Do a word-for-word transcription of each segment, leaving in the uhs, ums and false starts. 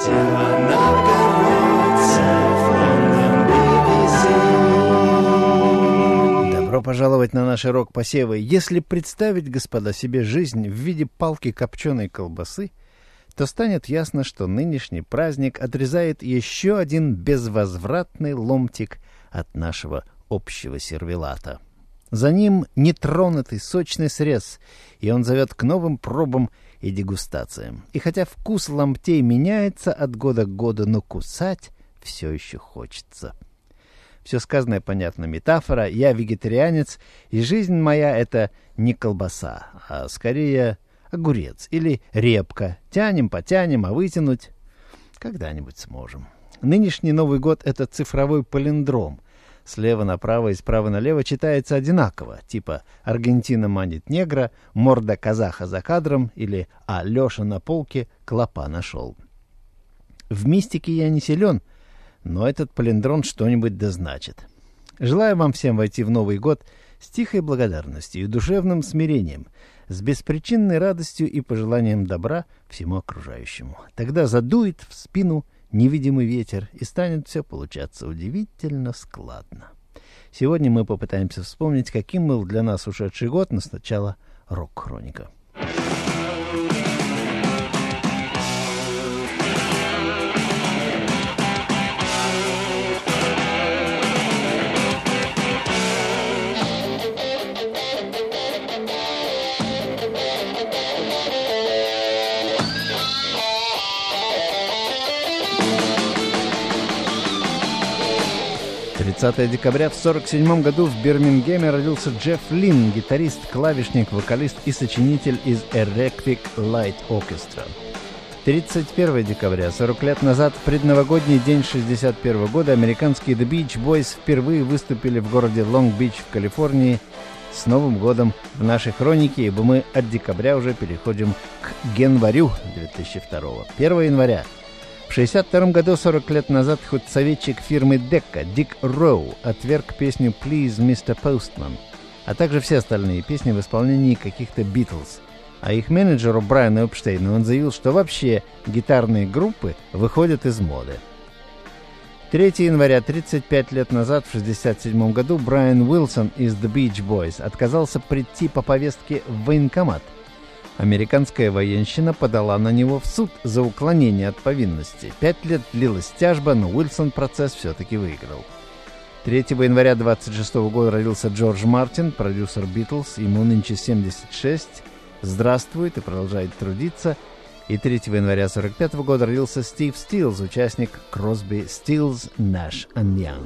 Добро пожаловать на наши рок-посевы. Если представить, господа, себе жизнь в виде палки копченой колбасы, то станет ясно, что нынешний праздник отрезает еще один безвозвратный ломтик от нашего общего сервелата. За ним нетронутый сочный срез, и он зовет к новым пробам и дегустациям. И хотя вкус ломтей меняется от года к году, но кусать все еще хочется. Все сказанное понятно, метафора. Я вегетарианец, и жизнь моя — это не колбаса, а скорее огурец или репка. Тянем, потянем, а вытянуть когда-нибудь сможем. Нынешний Новый год — это цифровой палиндром. Слева направо и справа налево читается одинаково, типа «Аргентина манит негра», «Морда казаха за кадром» или «А Леша на полке клопа нашел». В мистике я не силен, но этот палиндром что-нибудь да значит. Желаю вам всем войти в Новый год с тихой благодарностью и душевным смирением, с беспричинной радостью и пожеланием добра всему окружающему. Тогда задует в спину невидимый ветер, и станет все получаться удивительно складно. Сегодня мы попытаемся вспомнить, каким был для нас ушедший год, но сначала рок-хроника. тридцатого декабря в сорок седьмом году в Бирмингеме родился Джефф Линн, гитарист, клавишник, вокалист и сочинитель из Electric Light Orchestra. тридцать первого декабря, сорок лет назад, в предновогодний день шестьдесят первого года, американские The Beach Boys впервые выступили в городе Лонг-Бич в Калифорнии. С Новым годом в нашей хронике, ибо мы от декабря уже переходим к январю две тысячи второго. первого января. В шестьдесят втором году, сорок лет назад, худсоветчик фирмы Decca Дик Роу отверг песню «Please, мистер Postman», а также все остальные песни в исполнении каких-то Битлз. А их менеджеру Брайану Эпштейну он заявил, что вообще гитарные группы выходят из моды. третьего января, тридцать пять лет назад, в шестьдесят седьмом году, Брайан Уилсон из The Beach Boys отказался прийти по повестке в военкомат. Американская военщина подала на него в суд за уклонение от повинности. Пять лет длилась тяжба, но Уилсон процесс все-таки выиграл. третьего января двадцать шестого года родился Джордж Мартин, продюсер Битлз, ему нынче семьдесят шесть, здравствует и продолжает трудиться. И третьего января сорок пятого года родился Стив Стилс, участник Crosby, Stills, Nash and Young.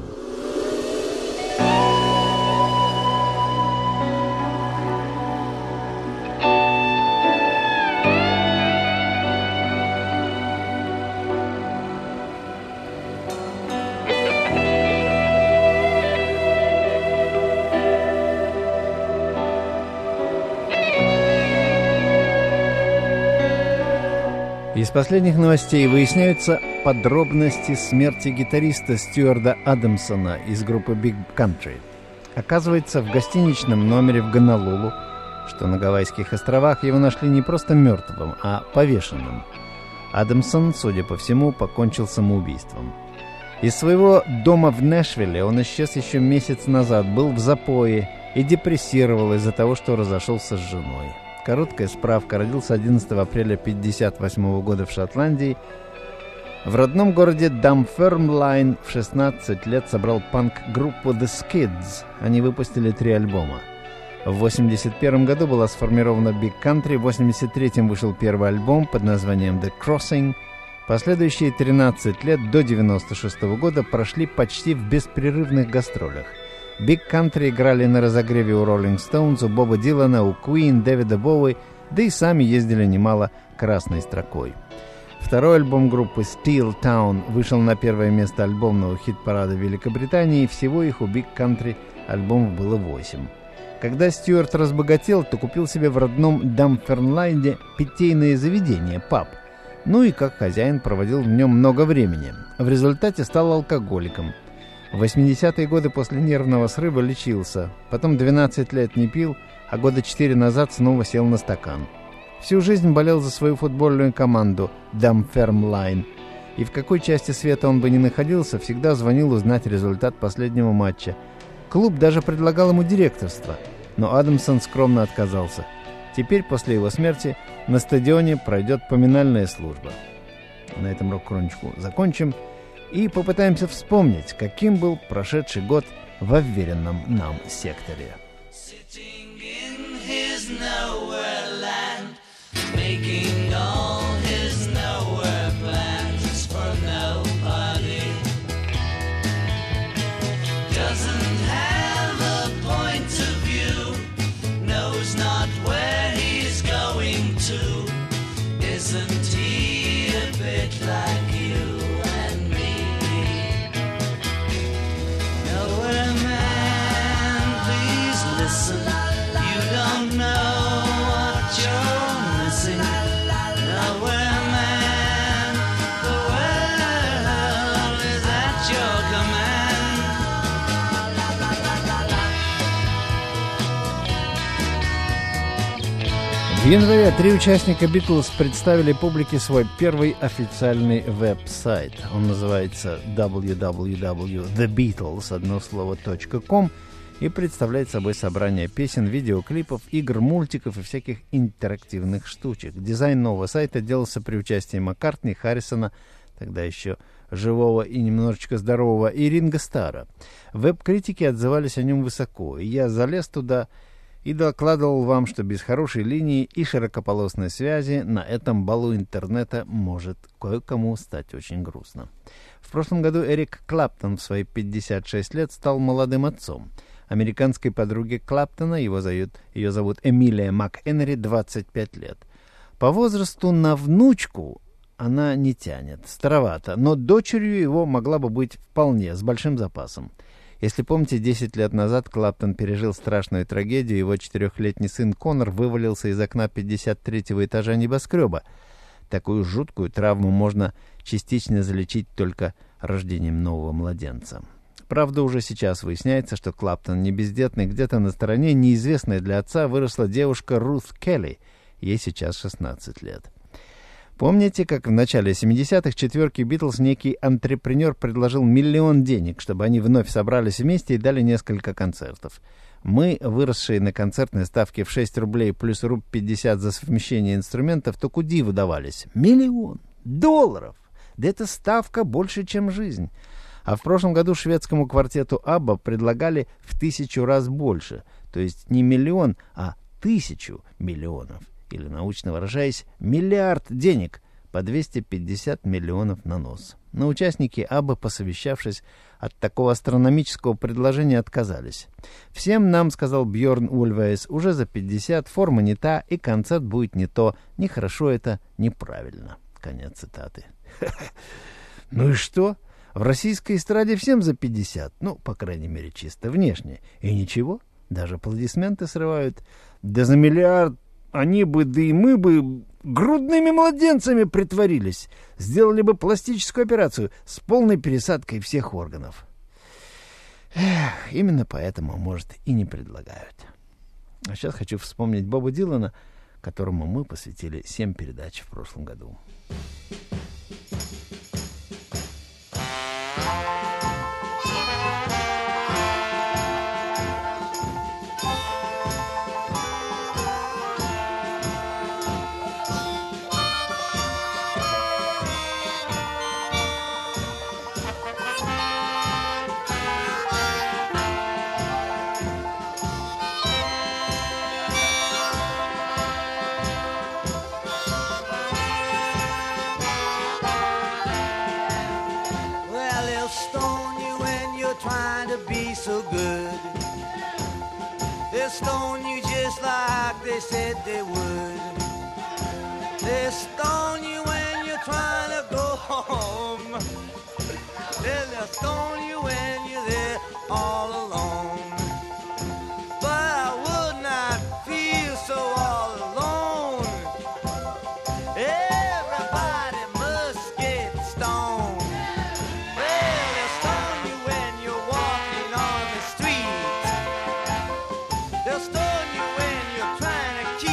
Из последних новостей выясняются подробности смерти гитариста Стюарда Адамсона из группы Big Country. Оказывается, в гостиничном номере в Гонолулу, что на Гавайских островах, его нашли не просто мертвым, а повешенным. Адамсон, судя по всему, покончил самоубийством. Из своего дома в Нэшвилле он исчез еще месяц назад, был в запое и депрессировал из-за того, что разошелся с женой. Короткая справка. Родился одиннадцатого апреля тысяча девятьсот пятьдесят восьмого года в Шотландии. В родном городе Дамфермлайн в шестнадцать лет собрал панк-группу The Skids. Они выпустили три альбома. В восемьдесят первом году была сформирована Big Country. В восемьдесят третьем вышел первый альбом под названием The Crossing. Последующие тринадцать лет до девяносто шестого года прошли почти в беспрерывных гастролях. Big Country играли на разогреве у Rolling Stones, у Боба Дилана, у Queen, Дэвида Боуи, да и сами ездили немало красной строкой. Второй альбом группы Steel Town вышел на первое место альбомного хит-парада Великобритании, всего их у Big Country альбомов было восемь. Когда Стюарт разбогател, то купил себе в родном Дамфермлайне питейное заведение, паб. Ну и как хозяин проводил в нем много времени. В результате стал алкоголиком. В восьмидесятые годы после нервного срыва лечился, потом двенадцать лет не пил, а года четыре назад снова сел на стакан. Всю жизнь болел за свою футбольную команду Дамфермлайн. И в какой части света он бы ни находился, всегда звонил узнать результат последнего матча. Клуб даже предлагал ему директорство, но Адамсон скромно отказался. Теперь, после его смерти, на стадионе пройдет поминальная служба. На этом рок-хроничку закончим и попытаемся вспомнить, каким был прошедший год в уверенном нам секторе. В январе три участника «Битлз» представили публике свой первый официальный веб-сайт. Он называется дабл ю дабл ю дабл ю точка the beatles, одно слово, .com, и представляет собой собрание песен, видеоклипов, игр, мультиков и всяких интерактивных штучек. Дизайн нового сайта делался при участии Маккартни, Харрисона, тогда еще живого и немножечко здорового, и Ринго Старра. Веб-критики отзывались о нем высоко, и я залез туда и докладывал вам, что без хорошей линии и широкополосной связи на этом балу интернета может кое-кому стать очень грустно. В прошлом году Эрик Клэптон в свои пятьдесят шесть лет стал молодым отцом. Американской подруге Клэптона, его зовут, ее зовут Эмилия МакЭнри, двадцать пять лет. По возрасту на внучку она не тянет, старовато, но дочерью его могла бы быть вполне, с большим запасом. Если помните, десять лет назад Клэптон пережил страшную трагедию, его четырехлетний сын Коннор вывалился из окна пятьдесят третьего этажа небоскреба. Такую жуткую травму можно частично залечить только рождением нового младенца. Правда, уже сейчас выясняется, что Клэптон не бездетный, где-то на стороне неизвестной для отца выросла девушка Рут Келли, ей сейчас шестнадцать лет. Помните, как в начале семидесятых четверке «Битлз» некий антрепренер предложил миллион денег, чтобы они вновь собрались вместе и дали несколько концертов? Мы, выросшие на концертной ставке в шесть рублей плюс руб пятьдесят за совмещение инструментов, то куди выдавались? Миллион долларов! Да это ставка больше, чем жизнь. А в прошлом году шведскому квартету «Абба» предлагали в тысячу раз больше, то есть не миллион, а тысячу миллионов. Или, научно выражаясь, миллиард денег по двести пятьдесят миллионов на нос. Но участники «Аббы», посовещавшись, от такого астрономического предложения отказались. «Всем нам, — сказал Бьорн Ульвейс, — уже за пятьдесят, форма не та, и концерт будет не то. Нехорошо это, неправильно». Конец цитаты. Ну и что? В российской эстраде всем за пятьдесят, ну, по крайней мере, чисто внешне. И ничего, даже аплодисменты срывают. Да за миллиард они бы, да и мы бы грудными младенцами притворились. Сделали бы пластическую операцию с полной пересадкой всех органов. Эх, именно поэтому, может, и не предлагают. А сейчас хочу вспомнить Боба Дилана, которому мы посвятили семь передач в прошлом году. Trying to be so good. They'll stone you just like they said they would. They'll stone you when you're trying to go home. They'll stone you when you're there all alone. But I would not feel so all alone. Everybody must get stoned.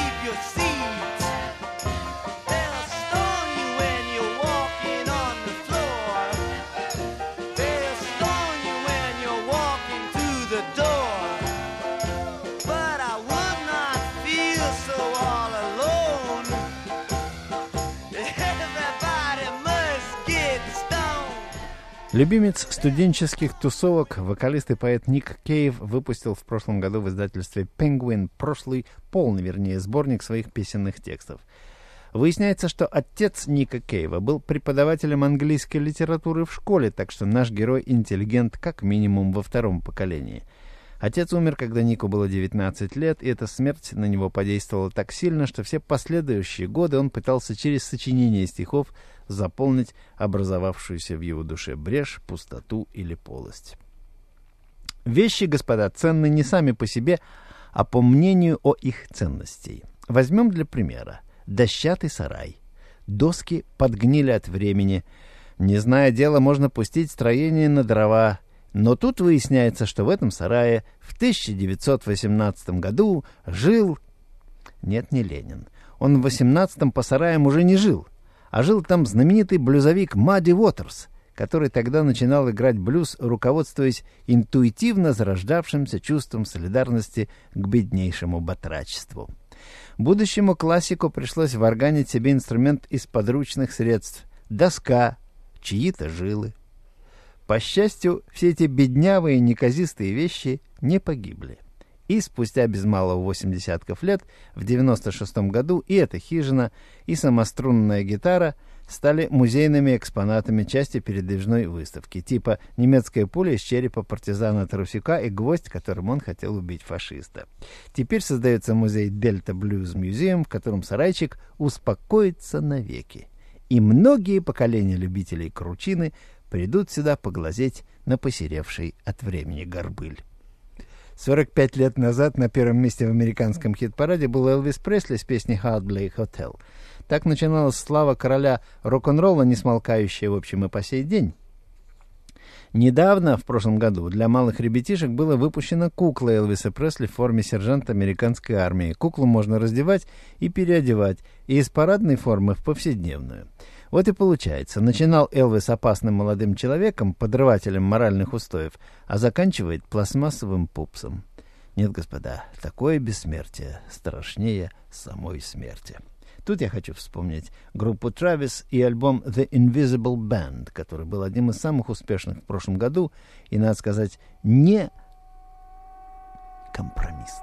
They'll stone you when you're walking on the floor. Любимец студенческих тусовок, вокалист и поэт Ник Кейв выпустил в прошлом году в издательстве Penguin прошлый, полный, вернее, сборник своих песенных текстов. Выясняется, что отец Ника Кейва был преподавателем английской литературы в школе, так что наш герой интеллигент как минимум во втором поколении. Отец умер, когда Нику было девятнадцать лет, и эта смерть на него подействовала так сильно, что все последующие годы он пытался через сочинение стихов заполнить образовавшуюся в его душе брешь, пустоту или полость. Вещи, господа, ценны не сами по себе, а по мнению о их ценности. Возьмем для примера дощатый сарай. Доски подгнили от времени. Не зная дела, можно пустить строение на дрова. Но тут выясняется, что в этом сарае в тысяча девятьсот восемнадцатом году жил... Нет, не Ленин. Он в восемнадцатом по сараям уже не жил. А жил там знаменитый блюзовик Мадди Уотерс, который тогда начинал играть блюз, руководствуясь интуитивно зарождавшимся чувством солидарности к беднейшему батрачеству. Будущему классику пришлось варганить себе инструмент из подручных средств — доска, чьи-то жилы. По счастью, все эти беднявые неказистые вещи не погибли. И спустя без малого восемь десятков лет, в девяносто шестом году, и эта хижина, и самострунная гитара стали музейными экспонатами части передвижной выставки, типа немецкая пуля из черепа партизана Тарусюка и гвоздь, которым он хотел убить фашиста. Теперь создается музей Delta Blues Museum, в котором сарайчик успокоится навеки. И многие поколения любителей кручины придут сюда поглазеть на посеревший от времени горбыль. сорок пять лет назад на первом месте в американском хит-параде был Элвис Пресли с песней «Heartbreak Hotel». Так начиналась слава короля рок-н-ролла, не смолкающая, в общем, и по сей день. Недавно, в прошлом году, для малых ребятишек была выпущена кукла Элвиса Пресли в форме сержанта американской армии. Куклу можно раздевать и переодевать, и из парадной формы в повседневную. Вот и получается, начинал Элвис опасным молодым человеком, подрывателем моральных устоев, а заканчивает пластмассовым пупсом. Нет, господа, такое бессмертие страшнее самой смерти. Тут я хочу вспомнить группу Travis и альбом The Invisible Band, который был одним из самых успешных в прошлом году и, надо сказать, не компромиссным.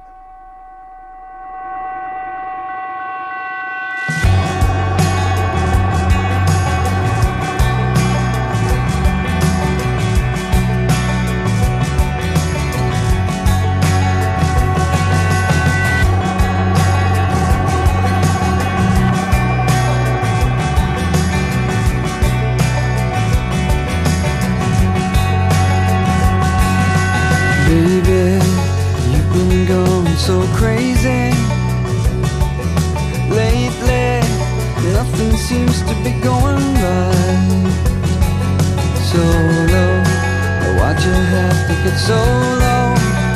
Baby, you've been going so crazy lately. Nothing seems to be going right. So low, why'd you have to get so low?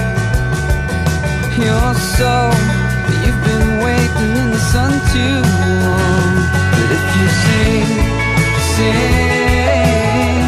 You're so, you've been waiting in the sun too long. But if you sing, sing,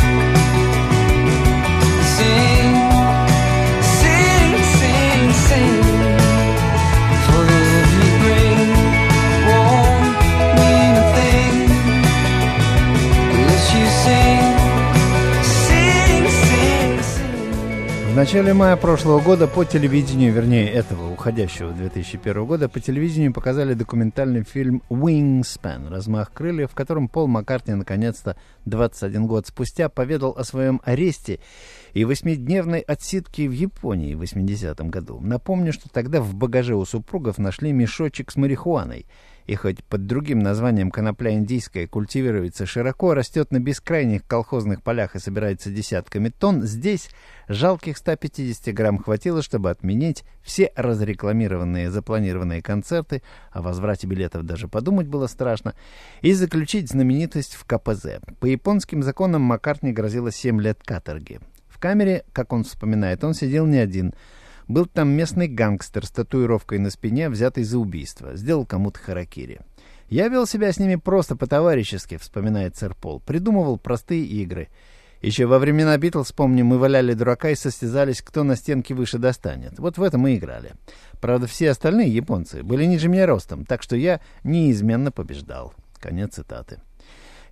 sing, sing, sing, sing, for the love you bring won't mean a thing unless you sing, sing, sing, sing. В начале мая прошлого года по телевидению, вернее этого уходящего две тысячи первого года, по телевидению показали документальный фильм «Wingspan» «Размах крыльев», в котором Пол Маккартни наконец-то двадцать один год спустя поведал о своем аресте и восьмидневной отсидке в Японии в восьмидесятом году. Напомню, что тогда в багаже у супругов нашли мешочек с марихуаной. И хоть под другим названием конопля индийская культивируется широко, растет на бескрайних колхозных полях и собирается десятками тонн, здесь жалких ста пятидесяти грамм хватило, чтобы отменить все разрекламированные запланированные концерты, о возврате билетов даже подумать было страшно, и заключить знаменитость в ка пэ зэ. По японским законам Маккартни грозило семь лет каторги. В камере, как он вспоминает, он сидел не один. Был там местный гангстер с татуировкой на спине, взятый за убийство. Сделал кому-то харакири. «Я вел себя с ними просто по-товарищески», — вспоминает сэр Пол. «Придумывал простые игры. Еще во времена Битлз, помню, мы валяли дурака и состязались, кто на стенке выше достанет. Вот в этом мы играли. Правда, все остальные японцы были ниже меня ростом, так что я неизменно побеждал». Конец цитаты.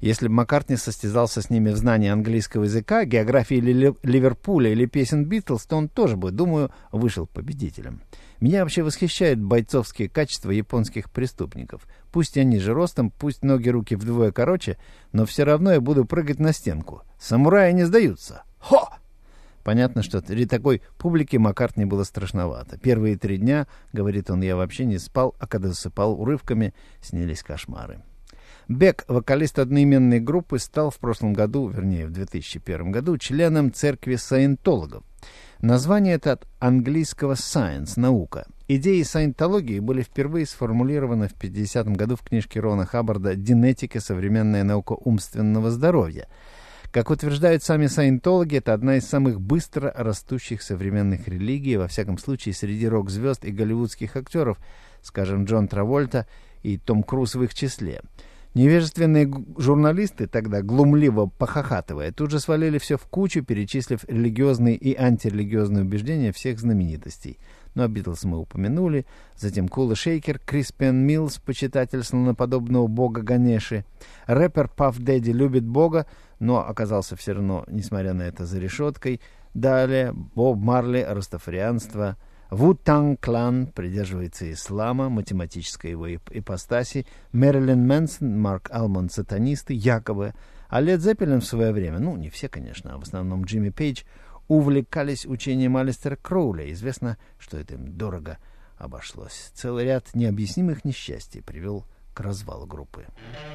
Если бы Маккартни состязался с ними в знании английского языка, географии Ливерпуля или песен Битлз, то он тоже бы, думаю, вышел победителем. Меня вообще восхищают бойцовские качества японских преступников. Пусть я ниже ростом, пусть ноги, руки вдвое короче, но все равно я буду прыгать на стенку. Самураи не сдаются. Хо! Понятно, что для такой публики Маккартни было страшновато. Первые три дня, говорит он, я вообще не спал, а когда засыпал урывками, снились кошмары. Бек, вокалист одноименной группы, стал в прошлом году, вернее в две тысячи первом году, членом церкви саентологов. Название это от английского science, наука. Идеи саентологии были впервые сформулированы в пятидесятом году в книжке Рона Хаббарда «Генетика. Современная наука умственного здоровья». Как утверждают сами саентологи, это одна из самых быстро растущих современных религий, во всяком случае среди рок-звезд и голливудских актеров, скажем, Джон Травольта и Том Круз в их числе. Невежественные журналисты, тогда глумливо похохатывая, тут же свалили все в кучу, перечислив религиозные и антирелигиозные убеждения всех знаменитостей. Ну, а Битлз мы упомянули, затем Кул и Шейкер, Криспиан Миллс, почитатель слоноподобного бога Ганеши, рэпер Паф Дэдди любит бога, но оказался все равно, несмотря на это, за решеткой. Далее Боб Марли, растафарианство, Ву-Танг Клан придерживается ислама, математической его ипостаси, Мэрилин Мэнсон, Марк Алмон, сатанисты, якобы, а Лед Зеппелин в свое время, ну, не все, конечно, а в основном Джимми Пейдж, увлекались учением Алистера Кроули. Известно, что это им дорого обошлось. Целый ряд необъяснимых несчастий привел к развалу группы.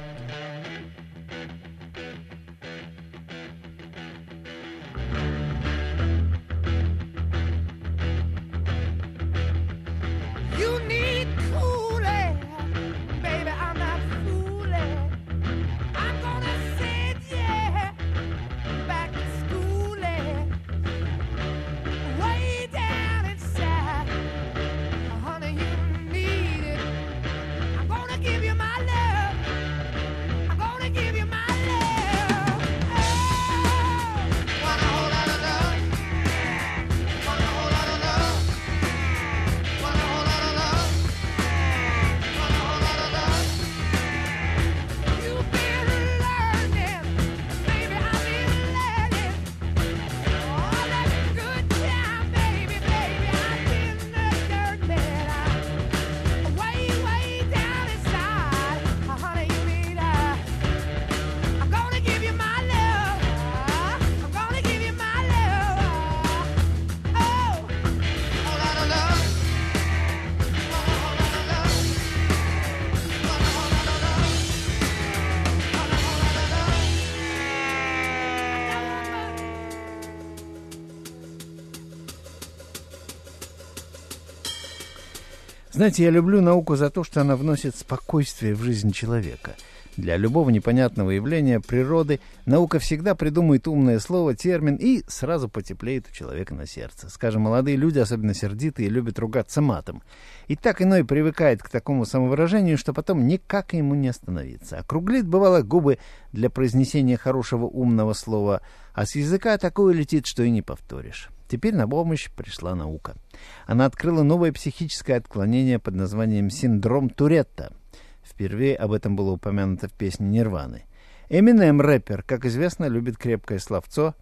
Знаете, я люблю науку за то, что она вносит спокойствие в жизнь человека. Для любого непонятного явления природы наука всегда придумает умное слово, термин, и сразу потеплеет у человека на сердце. Скажем, молодые люди, особенно сердитые, любят ругаться матом. И так иной привыкает к такому самовыражению, что потом никак ему не остановиться. Округлит, бывало, губы для произнесения хорошего умного слова, а с языка такое летит, что и не повторишь. Теперь на помощь пришла наука. Она открыла новое психическое отклонение под названием синдром Туретта. Впервые об этом было упомянуто в песне Нирваны. Эминем, рэпер, как известно, любит крепкое словцо.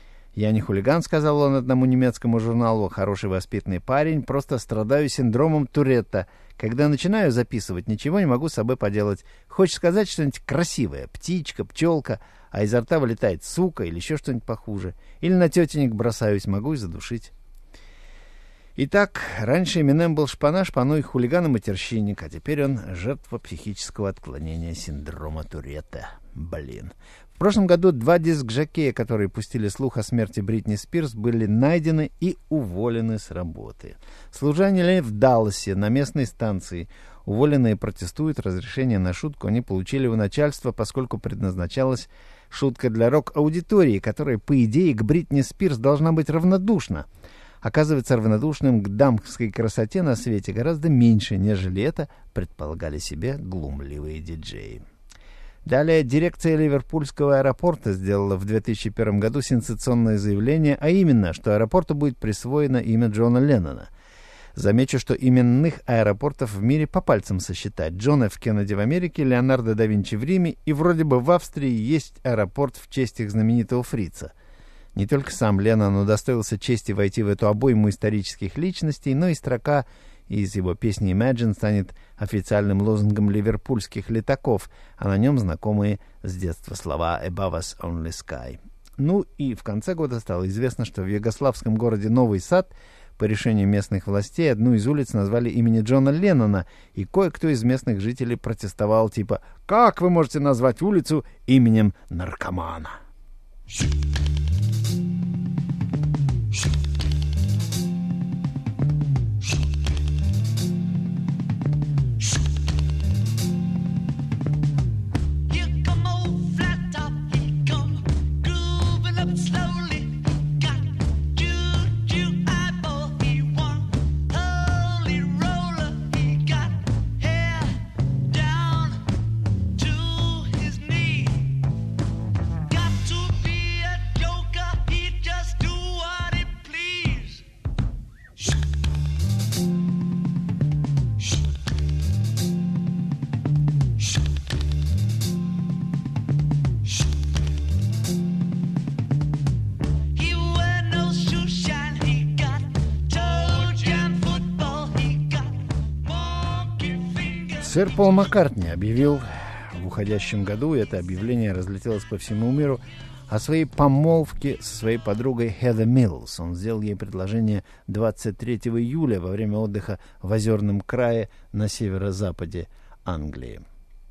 «Я не хулиган», — сказал он одному немецкому журналу, «хороший воспитанный парень, просто страдаю синдромом Туретта. Когда начинаю записывать, ничего не могу с собой поделать. Хочешь сказать что-нибудь красивое, птичка, пчелка, а изо рта вылетает сука или еще что-нибудь похуже. Или на тетенек бросаюсь, могу и задушить». Итак, раньше Эминем был шпана, шпаной, хулиган и матерщинник, а теперь он жертва психического отклонения синдрома Туретта. Блин. В прошлом году два диск-жокея, которые пустили слух о смерти Бритни Спирс, были найдены и уволены с работы. Служили в Далласе на местной станции. Уволенные протестуют, разрешение на шутку они получили у начальства, поскольку предназначалась шутка для рок-аудитории, которая, по идее, к Бритни Спирс должна быть равнодушна. Оказывается, равнодушным к дамской красоте на свете гораздо меньше, нежели это предполагали себе глумливые диджеи. Далее дирекция Ливерпульского аэропорта сделала в две тысячи первом году сенсационное заявление, а именно, что аэропорту будет присвоено имя Джона Леннона. Замечу, что именных аэропортов в мире по пальцам сосчитать. Джон Ф. Кеннеди в Америке, Леонардо да Винчи в Риме, и вроде бы в Австрии есть аэропорт в честь их знаменитого фрица. Не только сам Леннон удостоился чести войти в эту обойму исторических личностей, но и строка из его песни «Imagine» станет официальным лозунгом ливерпульских летаков, а на нем знакомые с детства слова «Above us only sky». Ну и в конце года стало известно, что в югославском городе Новый Сад по решению местных властей одну из улиц назвали имени Джона Леннона, и кое-кто из местных жителей протестовал типа «Как вы можете назвать улицу именем наркомана?» Сэр Пол Маккартни объявил в уходящем году, и это объявление разлетелось по всему миру, о своей помолвке со своей подругой Хедер Миллс. Он сделал ей предложение двадцать третьего июля во время отдыха в Озерном крае на северо-западе Англии.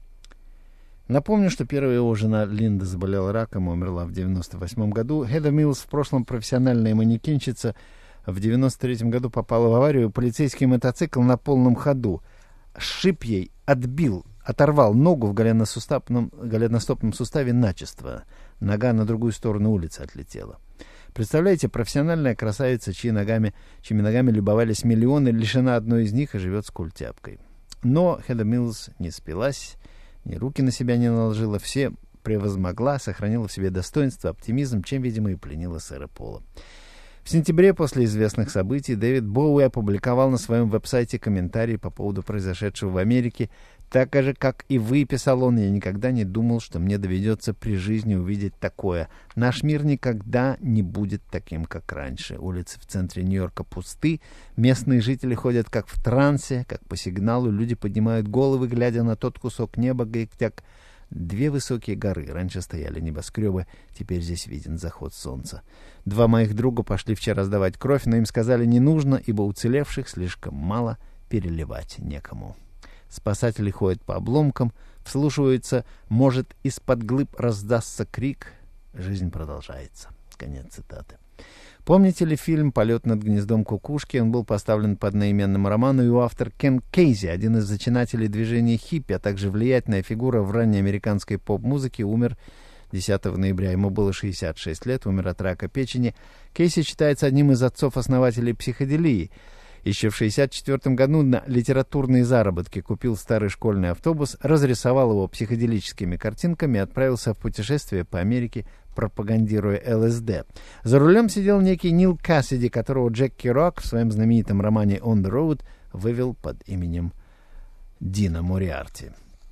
Напомню, что первая его жена Линда заболела раком и умерла в девяносто восьмом году. Хедер Миллс, в прошлом профессиональная манекенщица, в девяносто третьем году попала в аварию. Полицейский мотоцикл на полном ходу сшиб ей, отбил, оторвал ногу в голеностопном, голеностопном суставе начисто. Нога на другую сторону улицы отлетела. Представляете, профессиональная красавица, чьи ногами, чьими ногами любовались миллионы, лишена одной из них и живет с культяпкой. Но Хедер Миллс не спилась, ни руки на себя не наложила, все превозмогла, сохранила в себе достоинство, оптимизм, чем, видимо, и пленила сэра Пола. В сентябре, после известных событий, Дэвид Боуи опубликовал на своем веб-сайте комментарий по поводу произошедшего в Америке. «Так же, как и вы, — писал он, — я никогда не думал, что мне доведется при жизни увидеть такое. Наш мир никогда не будет таким, как раньше. Улицы в центре Нью-Йорка пусты, местные жители ходят как в трансе, как по сигналу, люди поднимают головы, глядя на тот кусок неба, где две высокие горы. Раньше стояли небоскребы, теперь здесь виден заход солнца. Два моих друга пошли вчера сдавать кровь, но им сказали не нужно, ибо уцелевших слишком мало, переливать некому. Спасатели ходят по обломкам, вслушиваются, может, из-под глыб раздастся крик. Жизнь продолжается». Конец цитаты. Помните ли фильм «Полет над гнездом кукушки»? Он был поставлен по одноименному роману, и его автор Кен Кейзи, один из зачинателей движения хиппи, а также влиятельная фигура в ранней американской поп-музыке, умер десятого ноября. Ему было шестьдесят шесть лет, умер от рака печени. Кейси считается одним из отцов-основателей психоделии. Еще в шестьдесят четвёртом году на литературные заработки купил старый школьный автобус, разрисовал его психоделическими картинками и отправился в путешествие по Америке, пропагандируя ЛСД. За рулем сидел некий Нил Кассиди, которого Джек Керуак в своем знаменитом романе «On the Road» вывел под именем Дина Мориарти.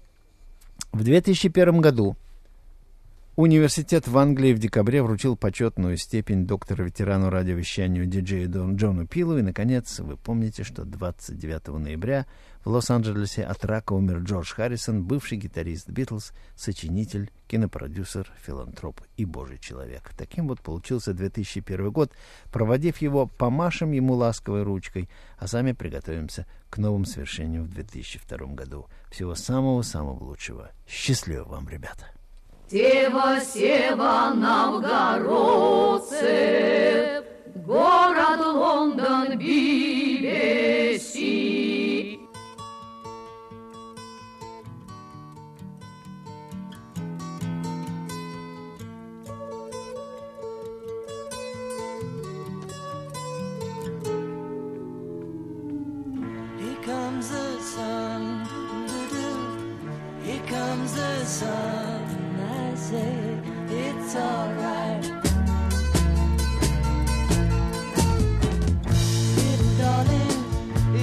В две тысячи первом году университет в Англии в декабре вручил почетную степень доктора-ветерану радиовещанию диджею Джону Пилу. И, наконец, вы помните, что двадцать девятого ноября в Лос-Анджелесе от рака умер Джордж Харрисон, бывший гитарист Битлз, сочинитель, кинопродюсер, филантроп и божий человек. Таким вот получился две тысячи первый год. Проводив его, помашем ему ласковой ручкой, а сами приготовимся к новым свершениям в две тысячи втором году. Всего самого-самого лучшего. Счастливо вам, ребята! Сева, Сева, новгородцы, город Лондон, би би си. Here comes the sun, here comes the sun. Say it's alright. Little darling,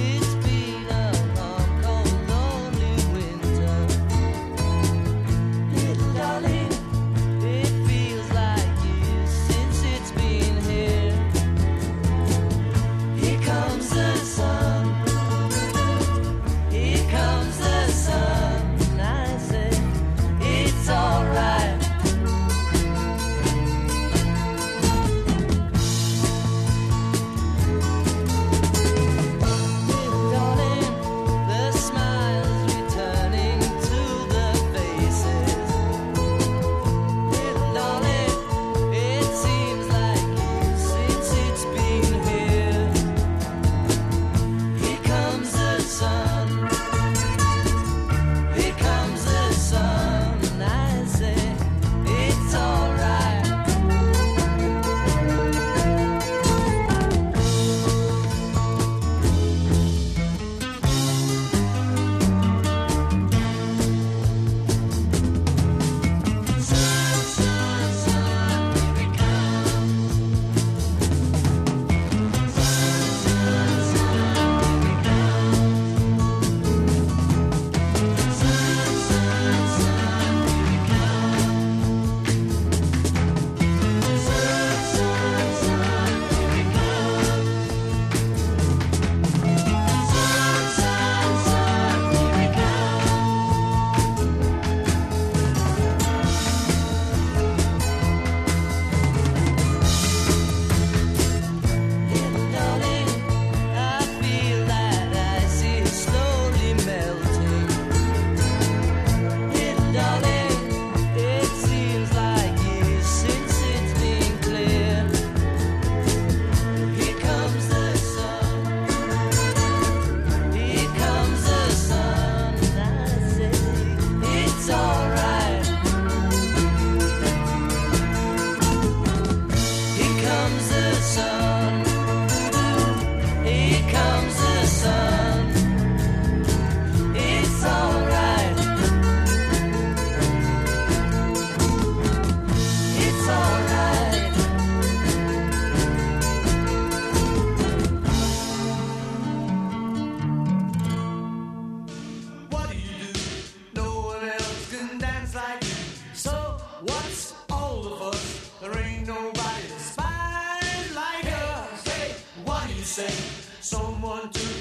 ain't nobody spies like her. Hey, what do you say? Someone to